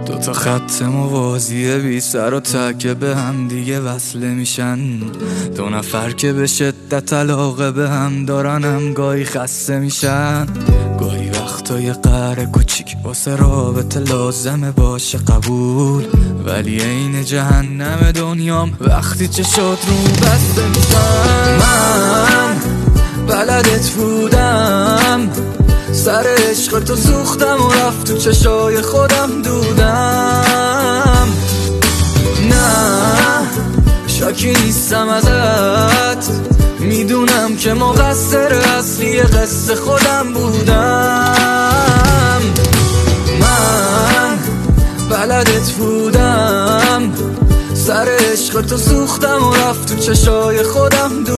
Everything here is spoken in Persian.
دوتا خط موازی بی سر و ته که به هم دیگه وصل میشن، دو نفر که به شدت علاقه به هم دارن هم گاهی خسته میشن. گاهی وقتای قهر کوچیک واسه رابطه لازمه باشه قبول، ولی عین جهنم دنیام وقتی چشات رو بسته میشن. من بلدت بودم، سر عشق تو سوختم و رفت تو چشای خودم دودم. نه شاکی نیستم ازت، میدونم که مقصر اصلی قصه خودم بودم. من بلدت بودم، سر عشق تو سوختم و رفت تو چشای خودم دودم.